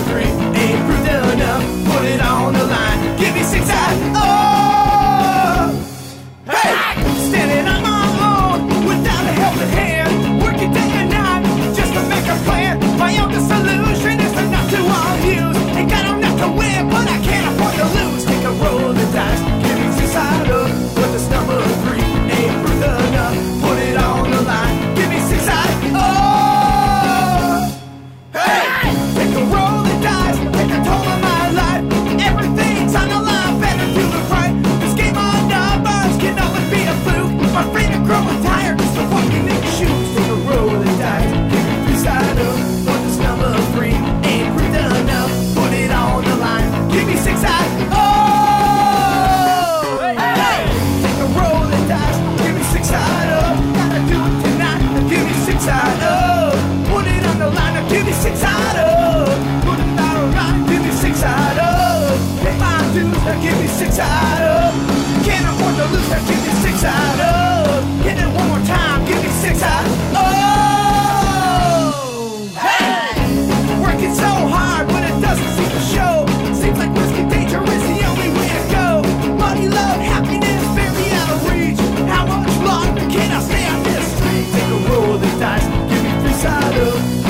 three ain't proved enough. Put it on the line, give me six eyes. Oh, hey, standing on my own without a helping hand, working day and night just to make a plan. My only solution is to not to all use. Ain't got enough to win, but I can't afford to lose. Take a roll of the dice, give me six side up. But this number three ain't proved enough. Put it on the line, give me six eyes. Oh, hey, take a roll of the dice, take a toll of my life. Everything's on the line, better do it right. This game on numbers can always be a fluke. My brain is growing tired, just the walking in shoes. Take a roll of the dice, give me three side up. But this number three ain't proved enough. Put it on the line, give me six eyes. Oh, hey, take a roll of the dice, give me six side up. Gotta do it tonight, give me six side up. Put it on the line, give me six side up. Put it on the line, give me six side up. Pay my dues, give me six side up. Can't afford to lose, give me six side up. Hit it one more time, give me six side. Oh, hey, working so hard, but it doesn't seem to show. Seems like risky danger is the only way to go. Money, love, happiness, very out of reach. How much longer can I stay on this street? Take a roll of the dice, give me three side up.